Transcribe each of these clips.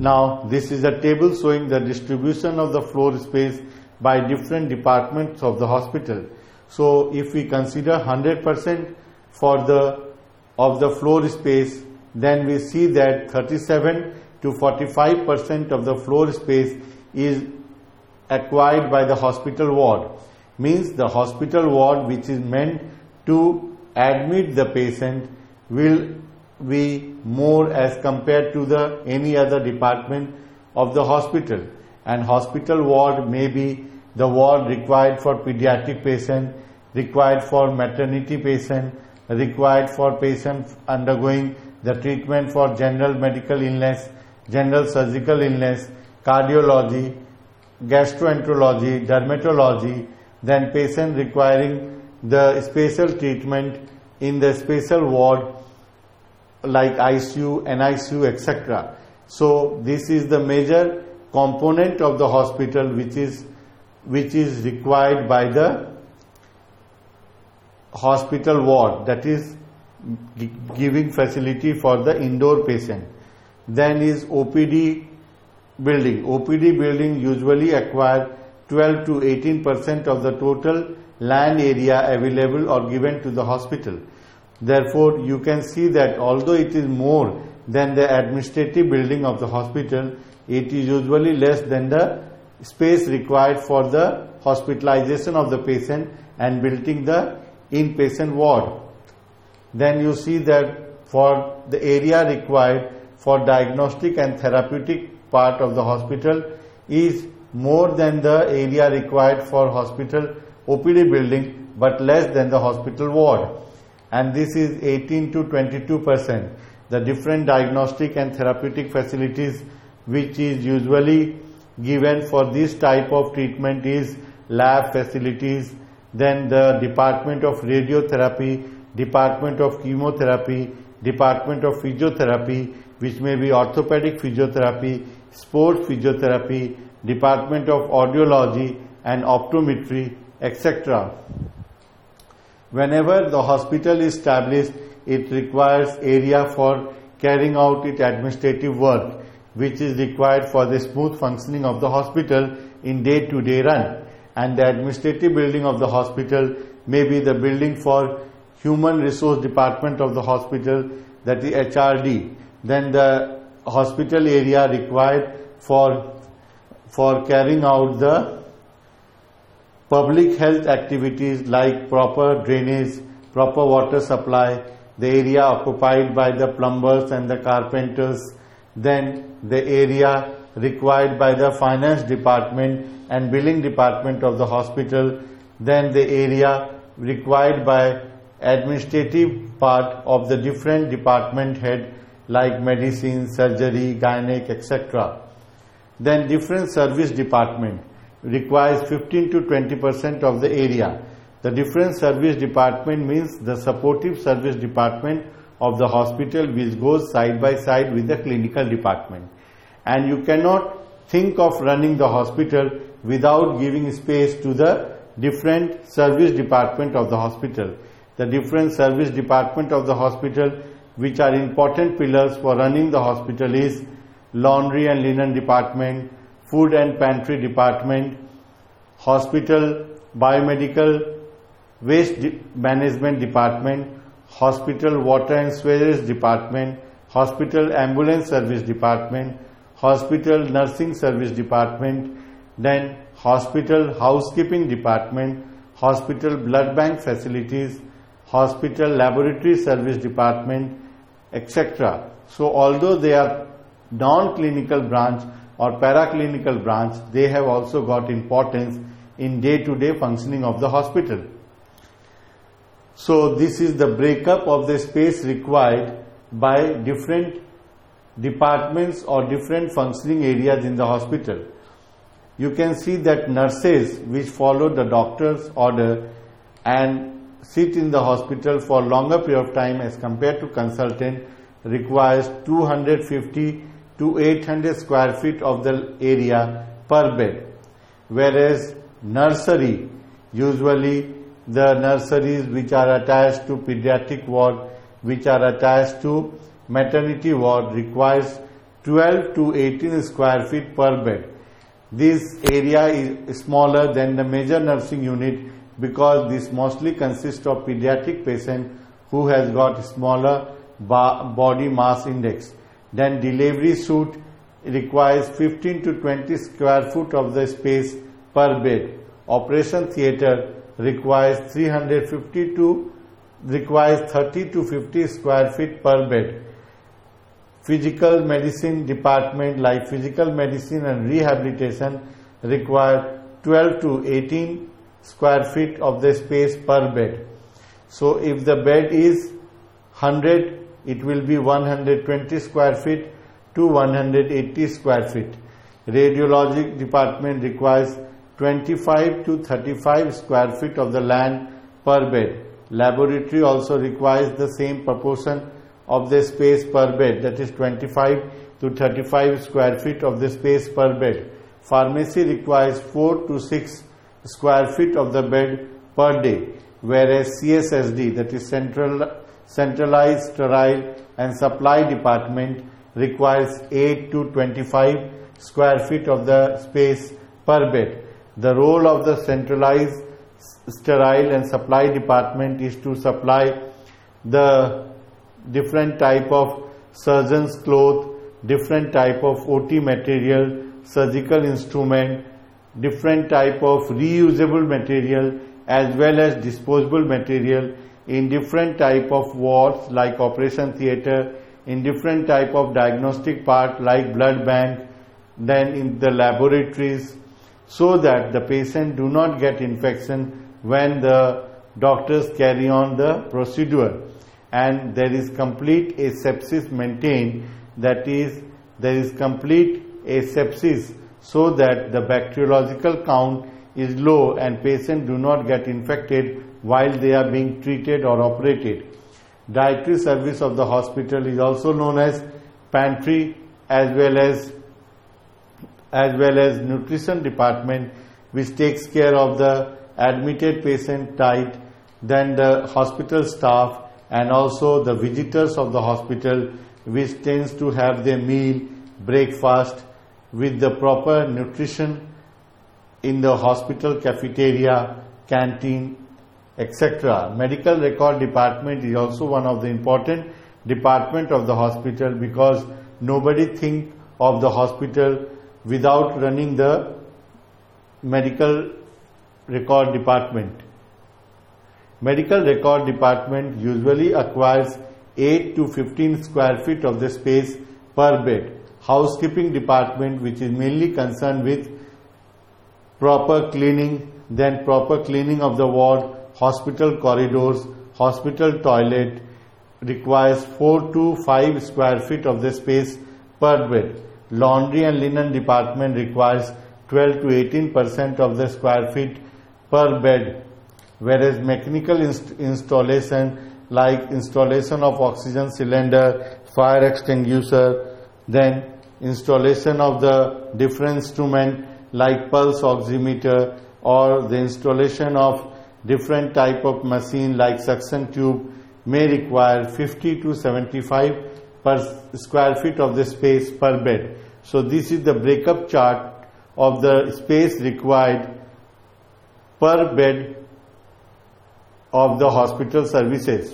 Now this is a table showing the distribution of the floor space by different departments of the hospital. So if we consider 100% of the floor space, then we see that 37 to 45% of the floor space is acquired by the hospital ward. Means the hospital ward, which is meant to admit the patient, will be more as compared to the any other department of the hospital. And hospital ward may be the ward required for pediatric patient, required for maternity patient, required for patients undergoing the treatment for general medical illness, general surgical illness, cardiology, gastroenterology, dermatology, then patient requiring the special treatment in the special ward like ICU, NICU, etc. So this is the major component of the hospital which is required by the hospital ward, that is giving facility for the indoor patient. Then is OPD building. OPD building usually acquire 12 to 18% of the total land area available or given to the hospital. Therefore, you can see that although it is more than the administrative building of the hospital, it is usually less than the space required for the hospitalization of the patient and building the inpatient ward. Then you see that for the area required for diagnostic and therapeutic part of the hospital is more than the area required for hospital OPD building, but less than the hospital ward. And this is 18 to 22%. The different diagnostic and therapeutic facilities which is usually given for this type of treatment is lab facilities, then the Department of Radiotherapy, Department of Chemotherapy, Department of Physiotherapy, which may be orthopedic physiotherapy, sports physiotherapy, Department of Audiology and Optometry, etc. Whenever the hospital is established, it requires area for carrying out its administrative work, which is required for the smooth functioning of the hospital in day-to-day run. And the administrative building of the hospital may be the building for Human Resource Department of the hospital, that is HRD. Then the hospital area required for carrying out the public health activities like proper drainage, proper water supply, the area occupied by the plumbers and the carpenters, then the area required by the finance department and billing department of the hospital, then the area required by administrative part of the different department head like medicine, surgery, gynec, etc. Then different service department requires 15 to 20% of the area. The different service department means the supportive service department of the hospital which goes side by side with the clinical department. And you cannot think of running the hospital without giving space to the different service department of the hospital. The different service department of the hospital which are important pillars for running the hospital is laundry and linen department, food and pantry department, hospital biomedical waste management department, hospital water and sewerage department, hospital ambulance service department, hospital nursing service department, then hospital housekeeping department, hospital blood bank facilities, hospital laboratory service department, etc. So although they are non-clinical branch or paraclinical branch, they have also got importance in day-to-day functioning of the hospital. So this is the breakup of the space required by different departments or different functioning areas in the hospital. You can see that nurses which follow the doctor's order and sit in the hospital for longer period of time as compared to consultant requires 250 to 800 square feet of the area per bed, whereas nursery, usually the nurseries which are attached to pediatric ward, which are attached to maternity ward, requires 12 to 18 square feet per bed. This area is smaller than the major nursing unit because this mostly consists of pediatric patients who has got smaller body mass index. Then delivery suite requires 15 to 20 square foot of the space per bed. Operation theatre requires 30 to 50 square feet per bed. Physical medicine department like physical medicine and rehabilitation require 12 to 18 square feet of the space per bed. So if the bed is 100, it will be 120 square feet to 180 square feet. Radiology department requires 25 to 35 square feet of the land per bed. Laboratory also requires the same proportion of the space per bed, that is 25 to 35 square feet of the space per bed. Pharmacy requires 4 to 6 square feet of the bed per day, whereas CSSD, that is Centralized Sterile and Supply Department, requires 8 to 25 square feet of the space per bed. The role of the Centralized Sterile and Supply Department is to supply the different type of surgeon's cloth, different type of OT material, surgical instrument, different type of reusable material as well as disposable material in different type of wards like operation theatre, in different type of diagnostic part like blood bank, then in the laboratories, so that the patient do not get infection when the doctors carry on the procedure, and there is complete asepsis maintained, that is there is complete asepsis so that the bacteriological count is low and patients do not get infected while they are being treated or operated. Dietary service of the hospital is also known as pantry as well as nutrition department, which takes care of the admitted patient diet, then the hospital staff and also the visitors of the hospital, which tends to have their meal, breakfast with the proper nutrition in the hospital cafeteria, canteen, etc. Medical record department is also one of the important department of the hospital because nobody think of the hospital without running the medical record department. Medical record department usually acquires 8 to 15 square feet of the space per bed. Housekeeping department, which is mainly concerned with proper cleaning, then proper cleaning of the ward, hospital corridors, hospital toilet, requires 4 to 5 square feet of the space per bed. Laundry and linen department requires 12 to 18% of the square feet per bed, whereas mechanical installation like installation of oxygen cylinder, fire extinguisher, then installation of the different instrument like pulse oximeter, or the installation of different type of machine like suction tube may require 50 to 75 per square feet of the space per bed. So this is the breakup chart of the space required per bed of the hospital services.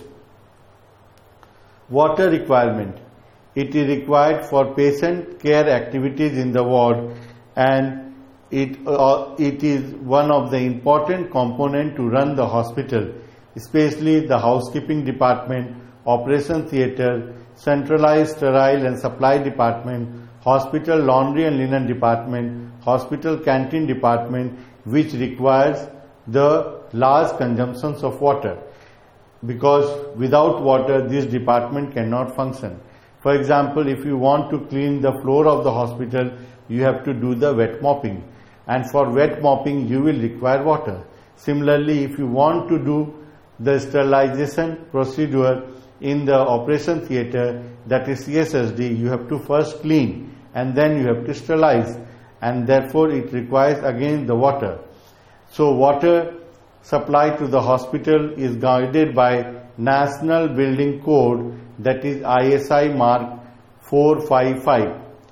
Water requirement. It is required for patient care activities in the ward, and it is one of the important component to run the hospital, especially the housekeeping department, operation theatre, centralized sterile and supply department, hospital laundry and linen department, hospital canteen department, which requires the large consumptions of water, because without water this department cannot function. For example, if you want to clean the floor of the hospital, you have to do the wet mopping, and for wet mopping you will require water. Similarly, if you want to do the sterilization procedure in the operation theatre, that is CSSD, you have to first clean and then you have to sterilize, and therefore it requires again the water. So water supply to the hospital is guided by National Building Code, that is ISI mark 455.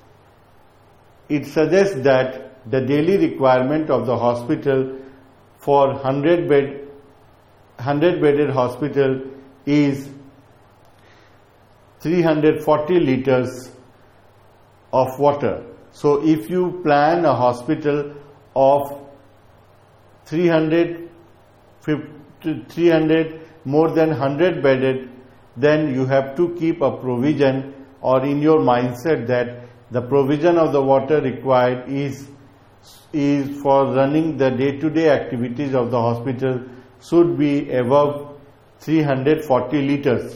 it suggests that the daily requirement of the hospital for 100-bedded hospital is 340 liters of water. So if you plan a hospital of 300 more than 100 bedded, then you have to keep a provision or in your mindset that the provision of the water required is for running the day-to-day activities of the hospital should be above 340 liters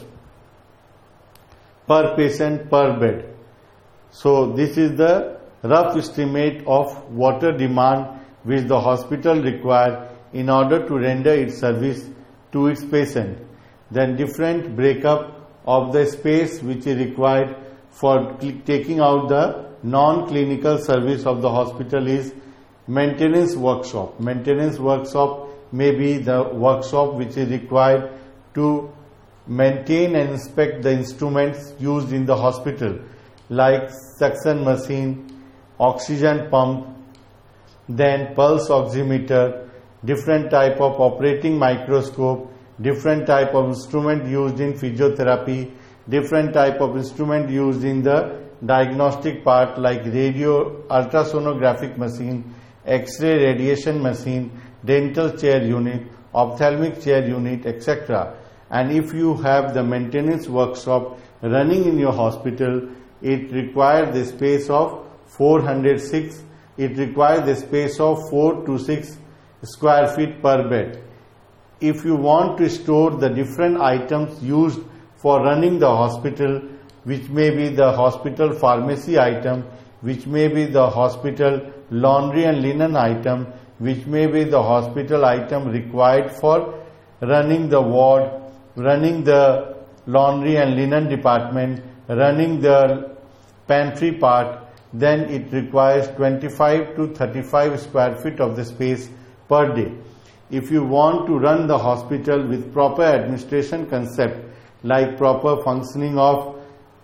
per patient per bed. So this is the rough estimate of water demand which the hospital requires in order to render its service to its patient. Then different breakup of the space which is required for taking out the non-clinical service of the hospital is maintenance workshop. Maintenance workshop may be the workshop which is required to maintain and inspect the instruments used in the hospital like suction machine, oxygen pump, then pulse oximeter, different type of operating microscope, different type of instrument used in physiotherapy, different type of instrument used in the diagnostic part like radio ultrasonographic machine, X-ray radiation machine, dental chair unit, ophthalmic chair unit, etc. And if you have the maintenance workshop running in your hospital, it requires the space of 406. It requires the space of 4 to 6 square feet per bed. If you want to store the different items used for running the hospital, which may be the hospital pharmacy item, which may be the hospital laundry and linen item, which may be the hospital item required for running the ward, running the laundry and linen department, running the pantry part, then it requires 25 to 35 square feet of the space per day. If you want to run the hospital with proper administration concept like proper functioning of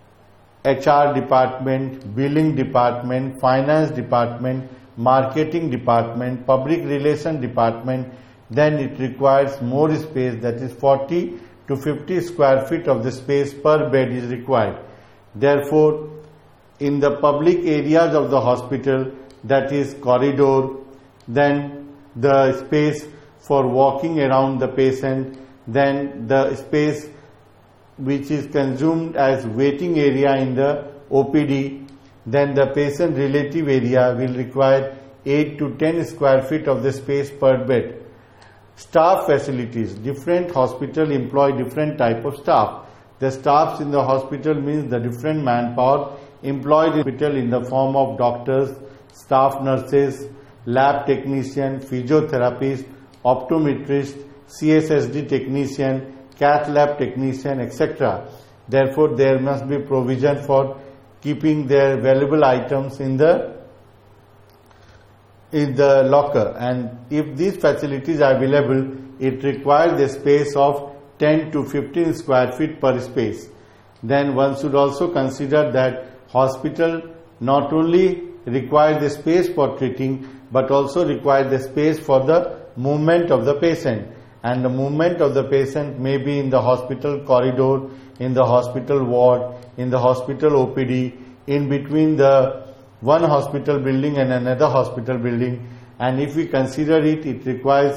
HR department, billing department, finance department, marketing department, public relation department, then it requires more space, that is 40 to 50 square feet of the space per bed is required. Therefore, in the public areas of the hospital, that is corridor, then the space for walking around the patient, then the space which is consumed as waiting area in the OPD, then the patient relative area will require 8 to 10 square feet of the space per bed. Staff facilities. Different hospital employ different type of staff. The staffs in the hospital means the different manpower employed in the hospital in the form of doctors, staff nurses, lab technician, physiotherapist, optometrist, CSSD technician, cath lab technician, etc. Therefore, there must be provision for keeping their valuable items in the locker, and if these facilities are available, it requires a space of 10 to 15 square feet per space. Then one should also consider that hospital not only requires the space for treating but also requires the space for the movement of the patient, and the movement of the patient may be in the hospital corridor, in the hospital ward, in the hospital OPD, in between the one hospital building and another hospital building. And if we consider it, it requires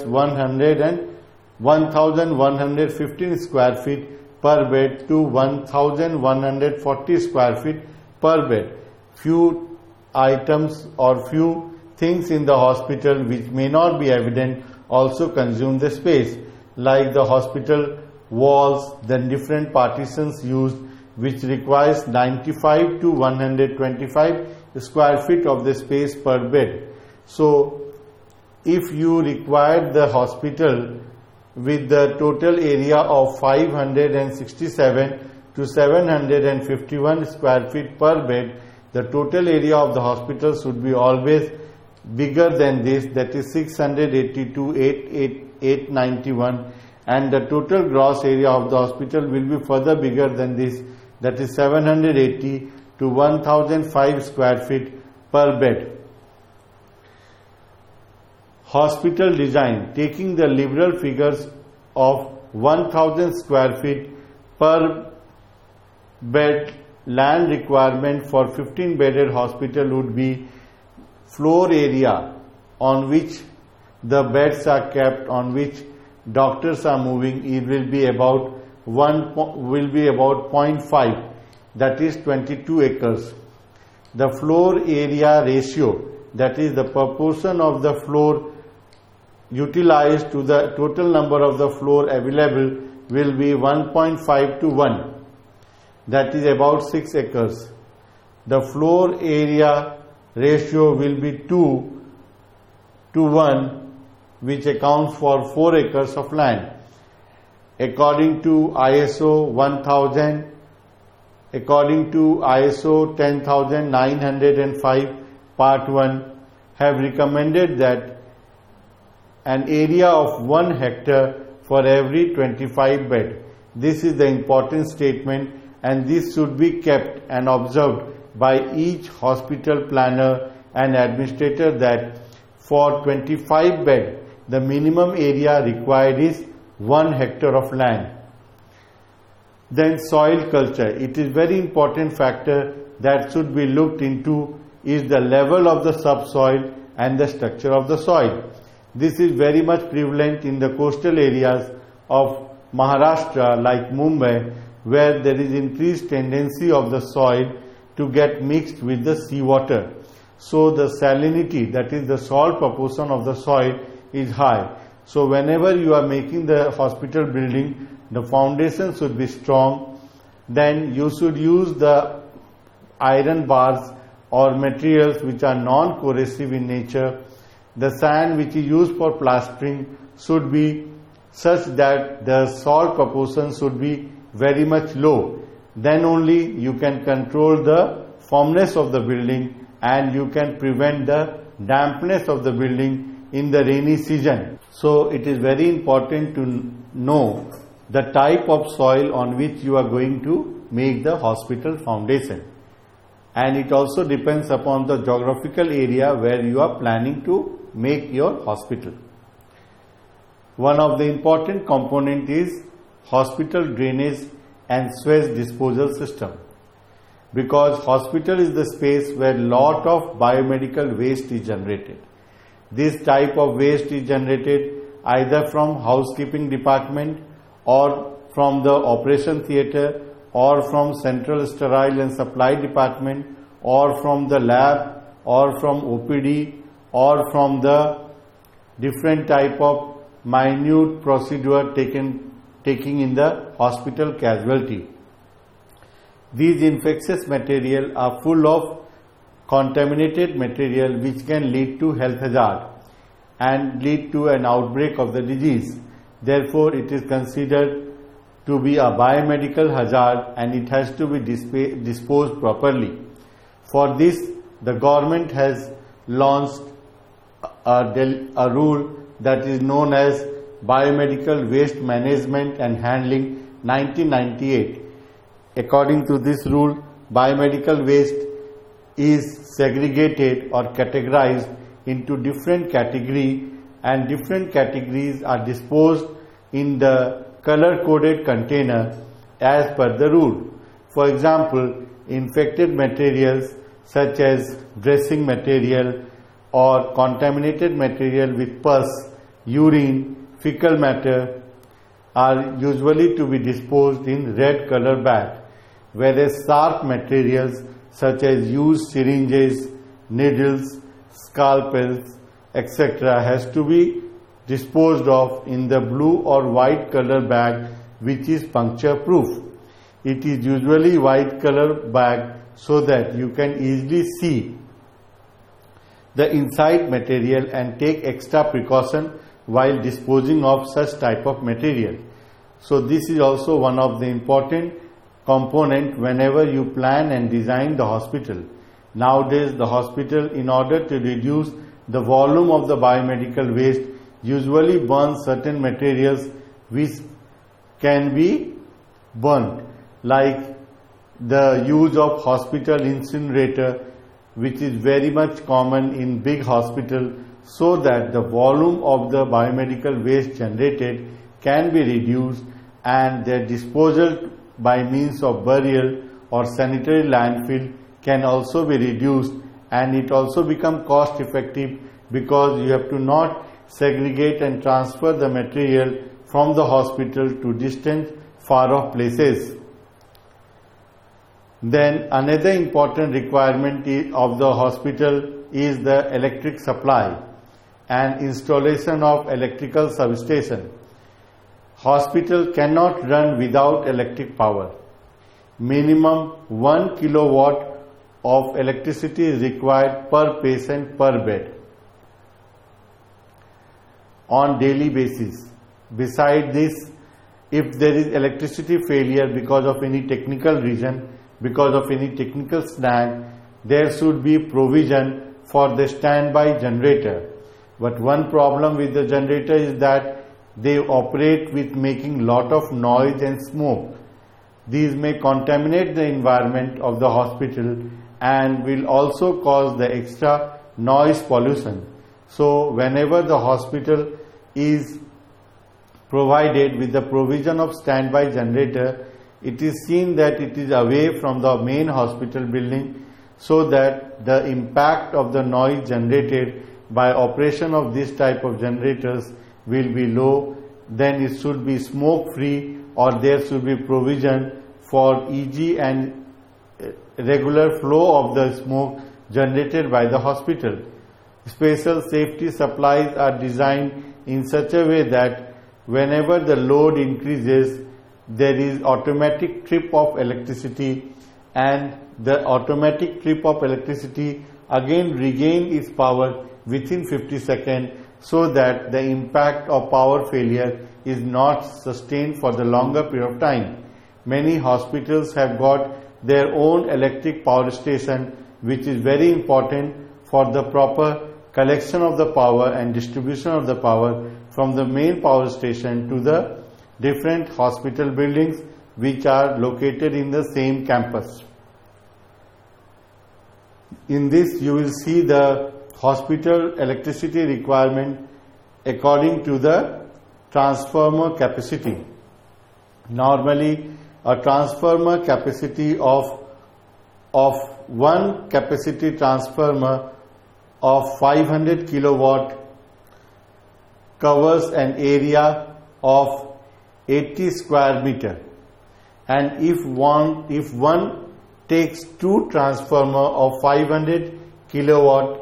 1115 square feet per bed to 1140 square feet per bed. Few items or few things in the hospital which may not be evident also consume the space, like the hospital walls, then different partitions used, which requires 95 to 125 square feet of the space per bed. So if you require the hospital with the total area of 567 to 751 square feet per bed, the total area of the hospital should be always bigger than this, that is 680 to 891, and the total gross area of the hospital will be further bigger than this, that is 780 to 1005 square feet per bed. Hospital design, taking the liberal figures of 1000 square feet per bed land requirement for 15 bedded hospital would be floor area on which the beds are kept, on which doctors are moving. It will be about 0.5, that is 22 acres. The floor area ratio, that is the proportion of the floor utilized to the total number of the floor available, will be 1.5 to 1, that is about 6 acres. The floor area ratio will be 2 to 1, which accounts for 4 acres of land. According to ISO 1000, according to ISO 10905 Part 1, have recommended that an area of 1 hectare for every 25 bed. This is the important statement, and this should be kept and observed by each hospital planner and administrator, that for 25 bed the minimum area required is 1 hectare of land. Then soil culture. It is very important factor that should be looked into is the level of the subsoil and the structure of the soil. This is very much prevalent in the coastal areas of Maharashtra like Mumbai, where there is increased tendency of the soil to get mixed with the seawater. So the salinity, that is the salt proportion of the soil, is high. So whenever you are making the hospital building, the foundation should be strong. Then you should use the iron bars or materials which are non-corrosive in nature. The sand which is used for plastering should be such that the salt proportion should be very much low. Then only you can control the firmness of the building, and you can prevent the dampness of the building in the rainy season. So it is very important to know the type of soil on which you are going to make the hospital foundation. And it also depends upon the geographical area where you are planning to make your hospital. One of the important component is hospital drainage and sewage disposal system, because hospital is the space where lot of biomedical waste is generated. This type of waste is generated either from housekeeping department, or from the operation theatre, or from central sterile and supply department, or from the lab, or from OPD, or from the different type of minute procedure taking in the hospital casualty. These infectious material are full of contaminated material which can lead to health hazard and lead to an outbreak of the disease. Therefore, it is considered to be a biomedical hazard, and it has to be disposed properly. For this, the government has launched a rule that is known as Biomedical Waste Management and Handling 1998. According to this rule, biomedical waste is segregated or categorized into different categories, and different categories are disposed in the color-coded container as per the rule. For example, infected materials such as dressing material or contaminated material with pus, urine, fecal matter are usually to be disposed in red color bag, whereas sharp materials such as used syringes, needles, scalpels, etc. has to be disposed of in the blue or white color bag, which is puncture proof. It is usually white color bag so that you can easily see the inside material and take extra precaution while disposing of such type of material. So this is also one of the important component whenever you plan and design the hospital. Nowadays, the hospital, in order to reduce the volume of the biomedical waste, usually burns certain materials which can be burnt, like the use of hospital incinerator which is very much common in big hospital, so that the volume of the biomedical waste generated can be reduced and their disposal by means of burial or sanitary landfill can also be reduced, and it also become cost effective because you have to not segregate and transfer the material from the hospital to distant far off places. Then another important requirement of the hospital is the electric supply and installation of electrical substation. Hospital cannot run without electric power. Minimum 1 kilowatt of electricity is required per patient per bed on daily basis. Besides this, if there is electricity failure because of any technical reason, because of any technical snag, there should be provision for the standby generator. But one problem with the generator is that they operate with making lot of noise and smoke. These may contaminate the environment of the hospital and will also cause the extra noise pollution. So whenever the hospital is provided with the provision of standby generator, it is seen that it is away from the main hospital building, so that the impact of the noise generated by operation of this type of generators will be low. Then it should be smoke free, or there should be provision for easy and regular flow of the smoke generated by the hospital. Special safety supplies are designed in such a way that whenever the load increases, there is automatic trip of electricity, and the automatic trip of electricity again regain its power within 50 seconds, so that the impact of power failure is not sustained for the longer period of time. Many hospitals have got their own electric power station, which is very important for the proper collection of the power and distribution of the power from the main power station to the different hospital buildings which are located in the same campus. In this you will see the hospital electricity requirement according to the transformer capacity. Normally a transformer capacity of one capacity transformer of 500 kilowatt covers an area of 80 square meter, and if one takes two transformer of 500 kilowatt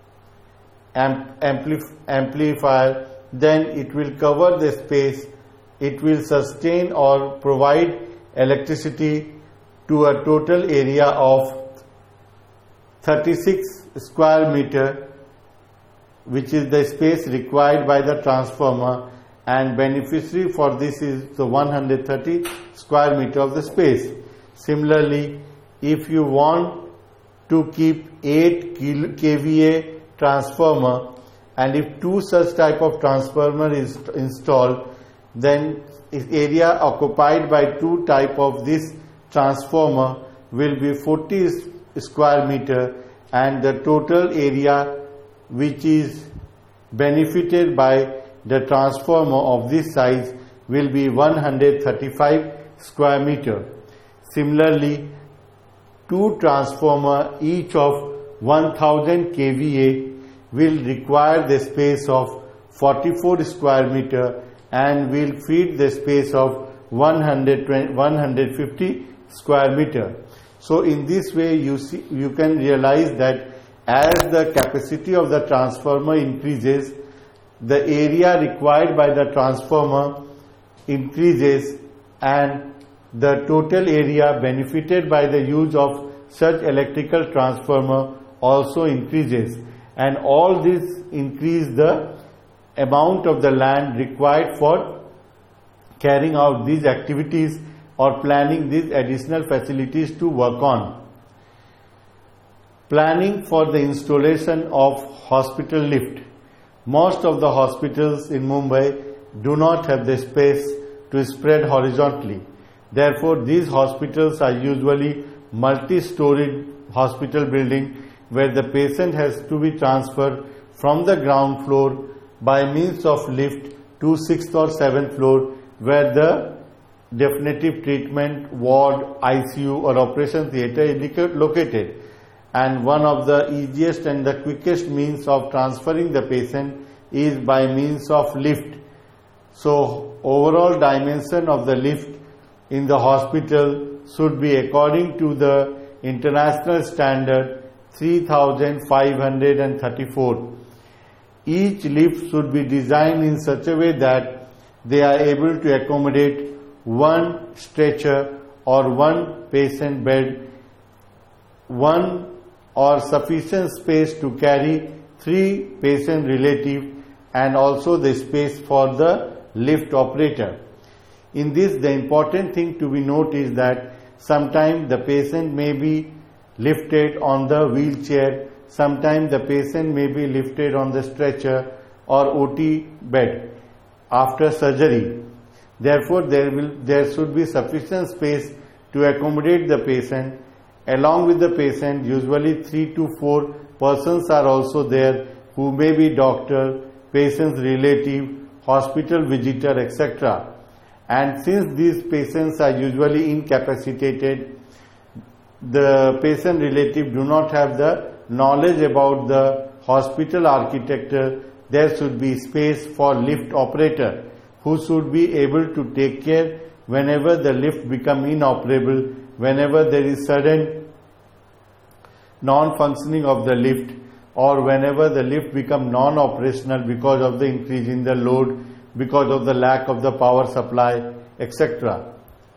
amplifier, then it will cover the space. It will sustain or provide electricity to a total area of 36 square meter, which is the space required by the transformer, and beneficiary for this is the 130 square meter of the space. Similarly, if you want to keep 8 kVA transformer, and if two such type of transformer is installed, then area occupied by two type of this transformer will be 40 square meter, and the total area which is benefited by the transformer of this size will be 135 square meter. Similarly, two transformer each of 1000 kVA will require the space of 44 square meter and will feed the space of 150 square meter. So in this way you can realize that as the capacity of the transformer increases, the area required by the transformer increases, and the total area benefited by the use of such electrical transformer also increases, and all this increase the amount of the land required for carrying out these activities or planning these additional facilities to work on. Planning for the installation of hospital lift. Most of the hospitals in Mumbai do not have the space to spread horizontally. Therefore, these hospitals are usually multi-storied hospital building where the patient has to be transferred from the ground floor by means of lift to 6th or 7th floor, where the definitive treatment ward, ICU or operation theatre is located. And one of the easiest and the quickest means of transferring the patient is by means of lift. So overall dimension of the lift in the hospital should be according to the international standard 3534. Each lift should be designed in such a way that they are able to accommodate one stretcher or one patient bed, one or sufficient space to carry 3 patient relative, and also the space for the lift operator. In this, the important thing to be noted is that sometimes the patient may be lifted on the wheelchair, sometimes the patient may be lifted on the stretcher or OT bed after surgery. Therefore, there should be sufficient space to accommodate the patient. Along with the patient, usually 3 to 4 persons are also there, who may be doctor, patient's relative, hospital visitor, etc. And since these patients are usually incapacitated, the patient relative do not have the knowledge about the hospital architecture, there should be space for lift operator, who should be able to take care whenever the lift become inoperable, whenever there is sudden non-functioning of the lift, or whenever the lift become non-operational because of the increase in the load, because of the lack of the power supply, etc.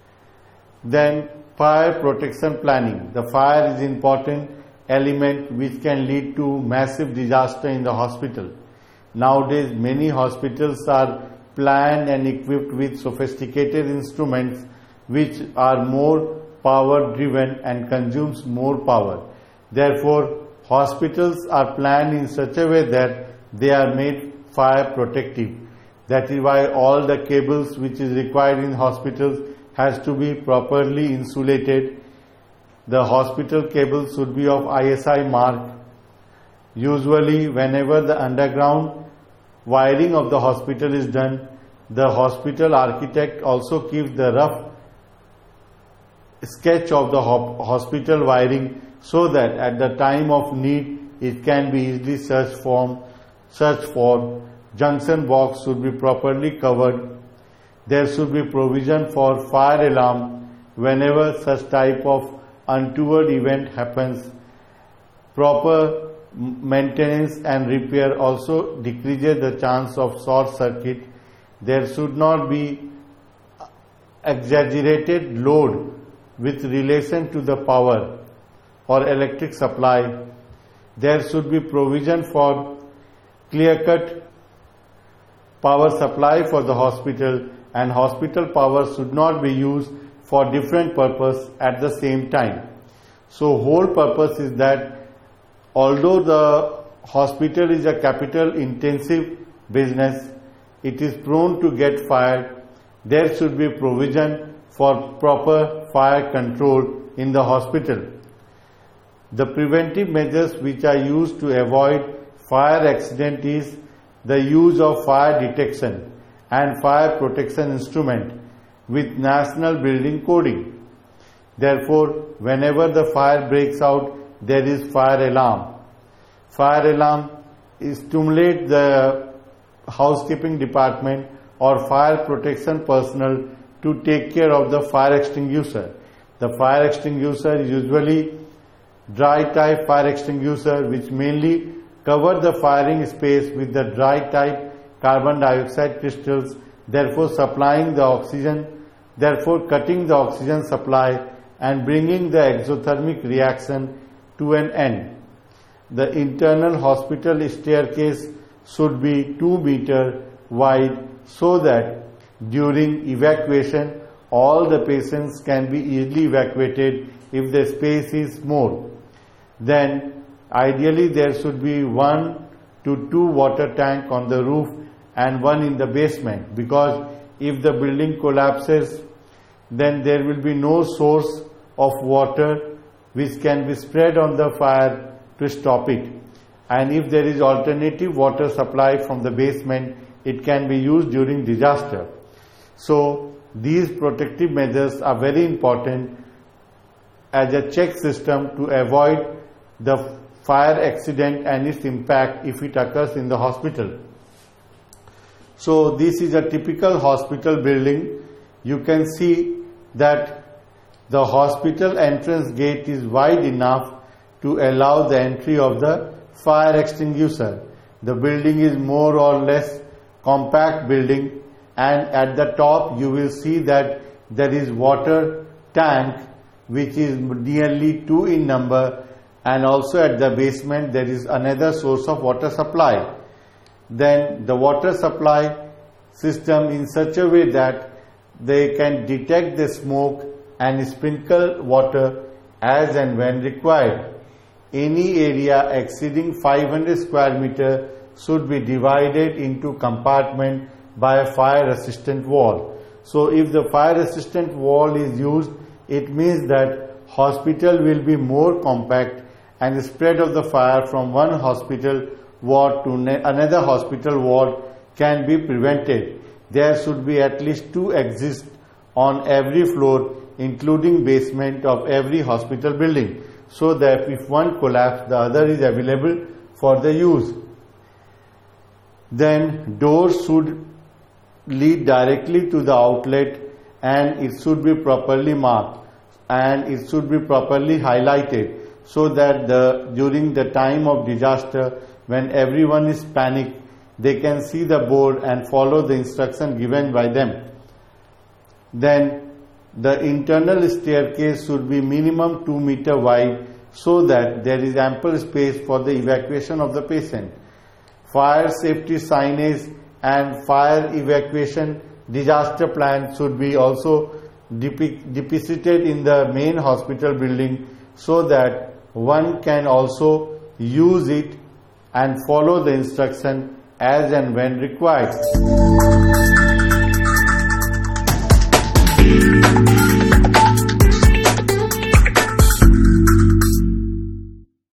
Then fire protection planning. The fire is important element which can lead to massive disaster in the hospital. Nowadays many hospitals are planned and equipped with sophisticated instruments which are more power driven and consumes more power. Therefore, hospitals are planned in such a way that they are made fire protective. That is why all the cables which is required in hospitals has to be properly insulated. The hospital cables should be of ISI mark. Usually whenever the underground wiring of the hospital is done, the hospital architect also gives the rough sketch of the hospital wiring, so that at the time of need it can be easily searched for. Junction box should be properly covered. There should be provision for fire alarm whenever such type of untoward event happens. Proper maintenance and repair also decreases the chance of short circuit. There should not be exaggerated load with relation to the power or electric supply. There should be provision for clear-cut power supply for the hospital, and hospital power should not be used for different purpose at the same time. So whole purpose is that although the hospital is a capital intensive business, it is prone to get fired, there should be provision for proper fire control in the hospital. The preventive measures which are used to avoid fire accident is the use of fire detection and fire protection instrument with national building coding. Therefore, whenever the fire breaks out, there is fire alarm. Fire alarm stimulates the housekeeping department or fire protection personnel to take care of the fire extinguisher. The fire extinguisher is usually dry type fire extinguisher, which mainly cover the firing space with the dry type carbon dioxide crystals, therefore supplying the oxygen, therefore cutting the oxygen supply and bringing the exothermic reaction to an end. The internal hospital staircase should be 2 meters wide, so that during evacuation all the patients can be easily evacuated if the space is more. Then ideally there should be 1 to 2 water tank on the roof and 1 in the basement, because if the building collapses, then there will be no source of water which can be spread on the fire to stop it. And if there is alternative water supply from the basement, it can be used during disaster. So these protective measures are very important as a check system to avoid the fire accident and its impact if it occurs in the hospital. So this is a typical hospital building. You can see that the hospital entrance gate is wide enough to allow the entry of the fire extinguisher. The building is more or less compact building, and at the top you will see that there is water tank which is nearly 2 in number, and also at the basement there is another source of water supply. Then the water supply system in such a way that they can detect the smoke and sprinkle water as and when required. Any area exceeding 500 square meter should be divided into compartment by a fire resistant wall. So if the fire resistant wall is used, it means that hospital will be more compact and the spread of the fire from one hospital ward to another hospital ward can be prevented. There should be at least 2 exits on every floor, including basement of every hospital building, so that if one collapses, the other is available for the use. Then doors should lead directly to the outlet, and it should be properly marked and it should be properly highlighted, so that during the time of disaster, when everyone is panicked, they can see the board and follow the instruction given by them. Then the internal staircase should be minimum 2 meter wide, so that there is ample space for the evacuation of the patient. Fire safety signage and fire evacuation disaster plan should be also depicted in the main hospital building, so that one can also use it and follow the instruction as and when required.